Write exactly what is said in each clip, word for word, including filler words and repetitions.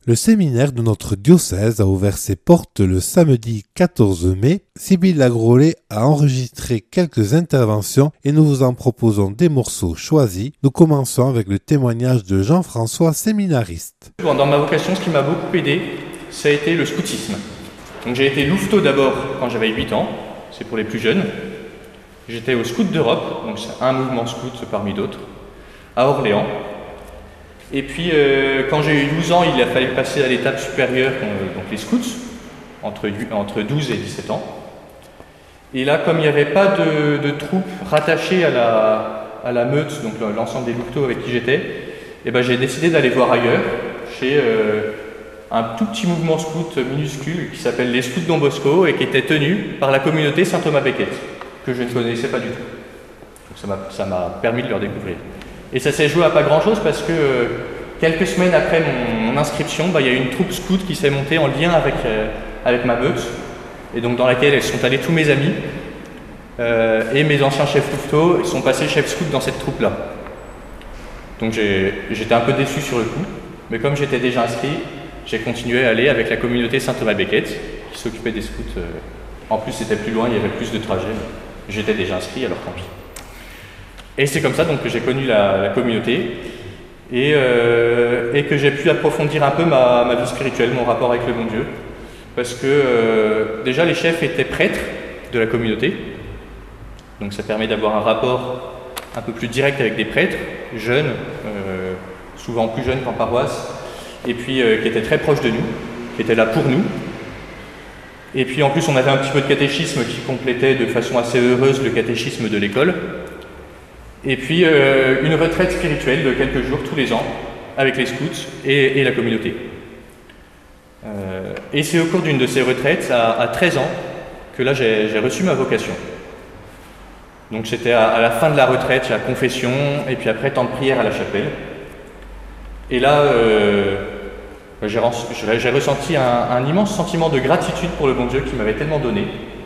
Le séminaire de notre diocèse a ouvert ses portes le samedi quatorze mai. Sybille Lagrolet a enregistré quelques interventions et nous vous en proposons des morceaux choisis. Nous commençons avec le témoignage de Jean-François, séminariste. Dans ma vocation, ce qui m'a beaucoup aidé, ça a été le scoutisme. Donc, j'ai été louveteau d'abord quand j'avais huit ans, c'est pour les plus jeunes. J'étais au Scout d'Europe, donc c'est un mouvement scout parmi d'autres, à Orléans. Et puis, euh, quand j'ai eu douze ans, il a fallu passer à l'étape supérieure, donc les scouts, entre, entre douze et dix-sept ans. Et là, comme il n'y avait pas de, de troupes rattachées à la, à la meute, donc l'ensemble des louveteaux avec qui j'étais, eh ben, j'ai décidé d'aller voir ailleurs, chez euh, un tout petit mouvement scout minuscule qui s'appelle les Scouts Don Bosco et qui était tenu par la communauté Saint-Thomas-Becket, que je ne connaissais pas du tout. Donc ça m'a permis de leur découvrir. Et ça s'est joué à pas grand-chose parce que euh, quelques semaines après mon, mon inscription, bah, il y a eu une troupe scout qui s'est montée en lien avec, euh, avec ma meute, et donc dans laquelle elles sont allés tous mes amis, euh, et mes anciens chefs louveteaux sont passés chefs scout dans cette troupe-là. Donc j'étais un peu déçu sur le coup, mais comme j'étais déjà inscrit, j'ai continué à aller avec la communauté Saint-Thomas-Becket, qui s'occupait des scouts. Euh, en plus c'était plus loin, il y avait plus de trajets, j'étais déjà inscrit, alors tant pis. Et c'est comme ça donc, que j'ai connu la, la communauté et, euh, et que j'ai pu approfondir un peu ma, ma vie spirituelle, mon rapport avec le bon Dieu. Parce que euh, déjà les chefs étaient prêtres de la communauté, donc ça permet d'avoir un rapport un peu plus direct avec des prêtres, jeunes, euh, souvent plus jeunes qu'en paroisse, et puis euh, qui étaient très proches de nous, qui étaient là pour nous. Et puis en plus on avait un petit peu de catéchisme qui complétait de façon assez heureuse le catéchisme de l'école. Et puis euh, une retraite spirituelle de quelques jours tous les ans avec les scouts et, et la communauté. Euh, et c'est au cours d'une de ces retraites, à, à treize ans, que là j'ai reçu ma vocation. Donc c'était à, à la fin de la retraite, la confession, et puis après temps de prière à la chapelle. Et là, euh, j'ai ressenti un, un immense sentiment de gratitude pour le bon Dieu qui m'avait tellement donné.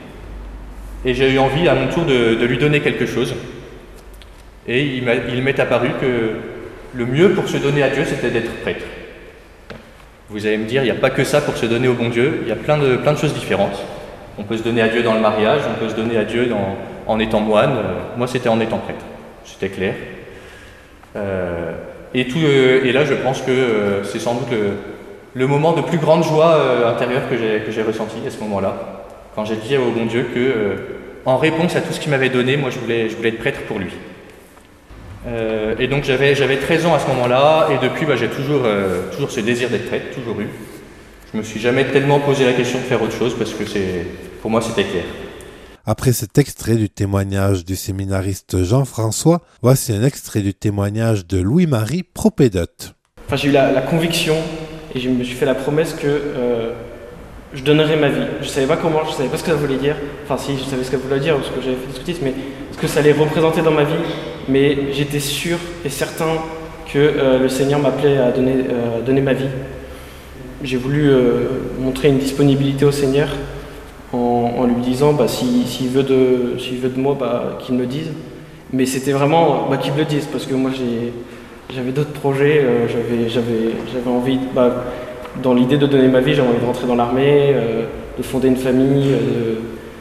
Et j'ai eu envie à mon tour de, de lui donner quelque chose. Et il m'est apparu que le mieux pour se donner à Dieu, c'était d'être prêtre. Vous allez me dire, il n'y a pas que ça pour se donner au bon Dieu, il y a plein de, plein de choses différentes. On peut se donner à Dieu dans le mariage, on peut se donner à Dieu dans, en étant moine. Moi, c'était en étant prêtre, c'était clair. Euh, et, tout, et là, je pense que euh, c'est sans doute le, le moment de plus grande joie euh, intérieure que j'ai ressenti à ce moment-là, quand j'ai dit au bon Dieu que, euh, en réponse à tout ce qu'il m'avait donné, moi, je voulais, je voulais être prêtre pour lui. Euh, et donc j'avais treize ans à ce moment-là, et depuis bah, j'ai toujours, euh, toujours ce désir d'être prêtre, toujours eu. Je me suis jamais tellement posé la question de faire autre chose parce que pour moi c'était clair. Après cet extrait du témoignage du séminariste Jean-François, voici un extrait du témoignage de Louis-Marie, propédote. Enfin, j'ai eu la, la conviction et je me suis fait la promesse que euh, je donnerais ma vie. Je savais pas comment, je savais pas ce que ça voulait dire. Enfin si, je savais ce que ça voulait dire parce que j'avais fait du scoutisme, mais ce que ça allait représenter dans ma vie. Mais j'étais sûr et certain que euh, le Seigneur m'appelait à donner, euh, donner ma vie. J'ai voulu euh, montrer une disponibilité au Seigneur en, en lui disant bah, s'il si, si veut, de, s'il veut de moi, bah, qu'il me le dise. Mais c'était vraiment bah, qu'il me le dise parce que moi j'avais d'autres projets, euh, j'avais envie, bah, dans l'idée de donner ma vie, j'avais envie de rentrer dans l'armée, euh, de fonder une famille, euh, de,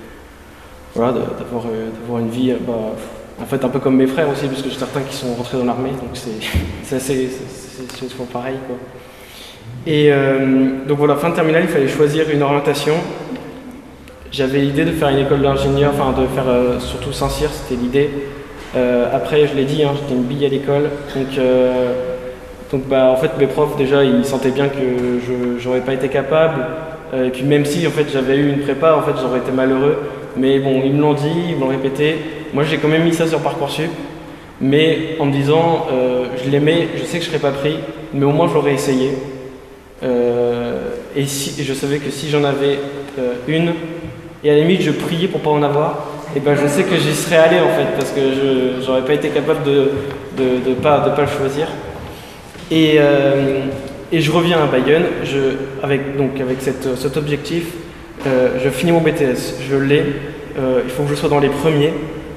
voilà, d'avoir euh, une vie. Bah, En fait, un peu comme mes frères aussi, parce que j'ai certains qui sont rentrés dans l'armée, donc c'est assez souvent pareil, quoi. Et euh, donc voilà, fin de terminale, il fallait choisir une orientation. J'avais l'idée de faire une école d'ingénieur, enfin de faire euh, surtout Saint-Cyr, c'était l'idée. Euh, après, je l'ai dit, hein, j'étais une bille à l'école, donc, euh, donc bah, en fait mes profs déjà, ils sentaient bien que je n'aurais pas été capable. Euh, et puis même si en fait j'avais eu une prépa, en fait j'aurais été malheureux. Mais bon, ils me l'ont dit, ils me l'ont répété. Moi, j'ai quand même mis ça sur Parcoursup, mais en me disant, euh, je l'aimais, je sais que je ne serais pas pris, mais au moins je l'aurais essayé. Euh, et, si, et je savais que si j'en avais euh, une, et à la limite je priais pour ne pas en avoir, et ben je sais que j'y serais allé en fait, parce que je n'aurais pas été capable de ne de, de pas, de pas le choisir. Et, euh, et je reviens à Bayonne, je, avec, donc, avec cette, cet objectif. Euh, je finis mon B T S, je l'ai, euh, il faut que je sois dans les premiers.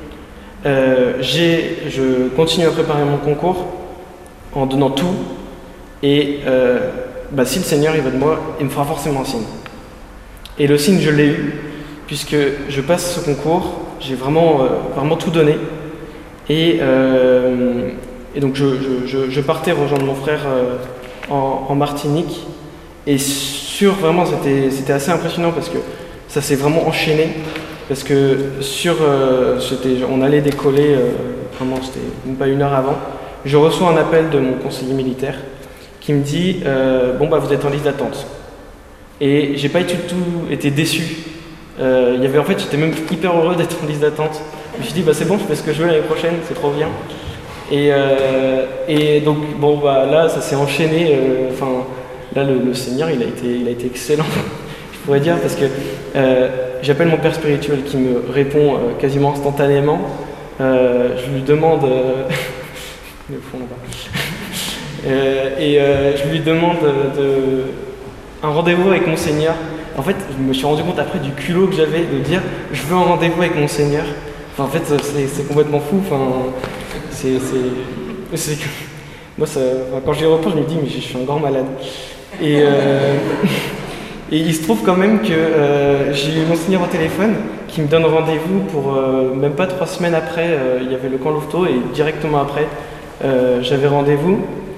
Euh, je continue à préparer mon concours en donnant tout et euh, bah, si le Seigneur il va de moi, il me fera forcément un signe. Et le signe, je l'ai eu, puisque je passe ce concours, j'ai vraiment, euh, vraiment tout donné. Et, euh, et donc je, je, je, je partais rejoindre mon frère euh, en, en Martinique. Et sur, vraiment, c'était, c'était assez impressionnant parce que ça s'est vraiment enchaîné. Parce que sur, euh, c'était, on allait décoller, euh, vraiment, c'était même pas une heure avant. Je reçois un appel de mon conseiller militaire qui me dit euh, bon bah vous êtes en liste d'attente. Et j'ai pas du tout été déçu. Euh, y avait, en fait, j'étais même hyper heureux d'être en liste d'attente. Je me suis dit bah c'est bon, je fais ce que je veux l'année prochaine, c'est trop bien. Et, euh, et donc bon bah là ça s'est enchaîné. Enfin euh, là le, le Seigneur il a été, il a été excellent, je pourrais dire, parce que euh, j'appelle mon père spirituel qui me répond euh, quasiment instantanément. Euh, je lui demande euh, le fond là-bas. Euh, et euh, je lui demande de, un rendez-vous avec mon Seigneur. En fait, je me suis rendu compte après du culot que j'avais de dire je veux un rendez-vous avec mon Seigneur. Enfin, en fait, c'est, c'est complètement fou. Enfin, c'est, c'est, c'est que... Moi, ça, enfin, quand j'y repense, je me dis mais je suis un grand malade. Et, euh, et il se trouve quand même que euh, j'ai eu mon Seigneur au téléphone qui me donne rendez-vous pour euh, même pas trois semaines après. Euh, il y avait le camp Louveteau et directement après, euh, j'avais rendez-vous.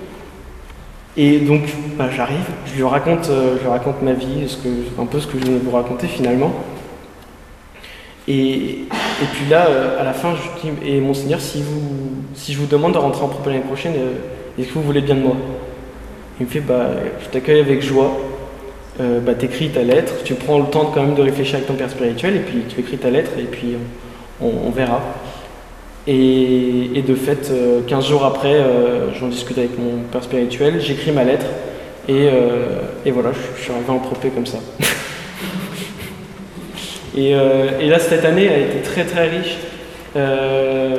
Et donc, bah, j'arrive, je lui raconte, euh, je lui raconte ma vie, ce que, un peu ce que je viens de vous raconter finalement. Et, et puis là, euh, à la fin, je dis, et Monseigneur, si, vous, si je vous demande de rentrer en propos l'année prochaine, euh, est-ce que vous voulez bien de moi? Il me fait, bah, je t'accueille avec joie, euh, bah, t'écris ta lettre, tu prends le temps de, quand même de réfléchir avec ton père spirituel, et puis tu écris ta lettre, et puis on, on verra. Et, et de fait, euh, quinze jours après, euh, j'en discute avec mon père spirituel, j'écris ma lettre, et, euh, et voilà, je, je suis arrivé en propé comme ça. et, euh, et là, cette année a été très très riche. Euh,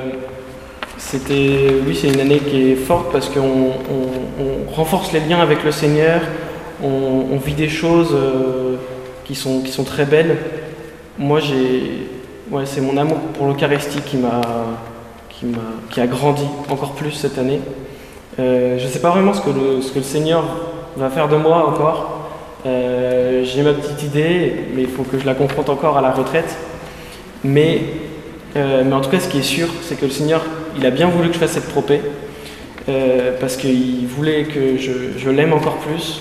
c'était, oui, c'est une année qui est forte parce qu'on on, on renforce les liens avec le Seigneur, on, on vit des choses euh, qui sont, qui sont très belles. Moi, j'ai, ouais, c'est mon amour pour l'Eucharistie qui m'a... Qui, m'a, qui a grandi encore plus cette année. Euh, je ne sais pas vraiment ce que, le, ce que le Seigneur va faire de moi encore. Euh, j'ai ma petite idée, mais il faut que je la confronte encore à la retraite. Mais, euh, mais en tout cas, ce qui est sûr, c'est que le Seigneur, il a bien voulu que je fasse cette propé, euh, parce qu'il voulait que je, je l'aime encore plus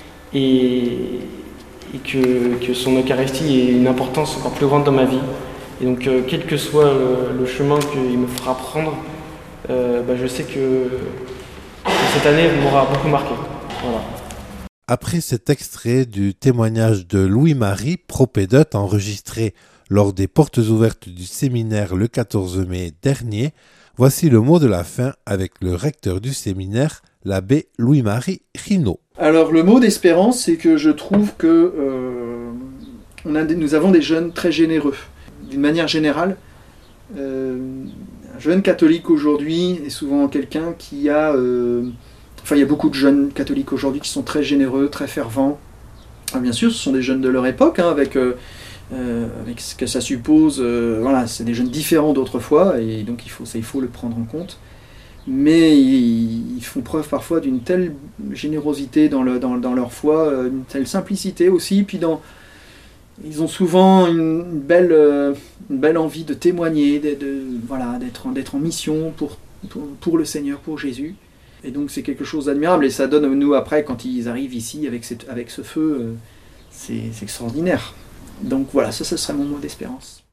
et, et que, que son Eucharistie ait une importance encore plus grande dans ma vie. Et donc, euh, quel que soit le, le chemin qu'il me fera prendre, euh, bah, je sais que, que cette année m'aura beaucoup marqué. Voilà. Après cet extrait du témoignage de Louis-Marie, propédote enregistré lors des portes ouvertes du séminaire le quatorze mai dernier, voici le mot de la fin avec le recteur du séminaire, l'abbé Louis-Marie Rinaud. Alors, le mot d'espérance, c'est que je trouve que euh, on a des, nous avons des jeunes très généreux. D'une manière générale, euh, un jeune catholique aujourd'hui est souvent quelqu'un qui a... Euh, enfin, il y a beaucoup de jeunes catholiques aujourd'hui qui sont très généreux, très fervents. Alors, bien sûr, ce sont des jeunes de leur époque, hein, avec, euh, avec ce que ça suppose. Euh, voilà, c'est des jeunes différents d'autrefois, et donc il faut, ça, il faut le prendre en compte. Mais ils, ils font preuve parfois d'une telle générosité dans, le, dans, dans leur foi, une telle simplicité aussi, puis dans... Ils ont souvent une belle, une belle envie de témoigner, de, de, voilà, d'être, d'être en mission pour, pour, pour le Seigneur, pour Jésus. Et donc c'est quelque chose d'admirable. Et ça donne, nous, après, quand ils arrivent ici avec, cette, avec ce feu, c'est, c'est extraordinaire. Donc voilà, ça, ce serait mon mot d'espérance.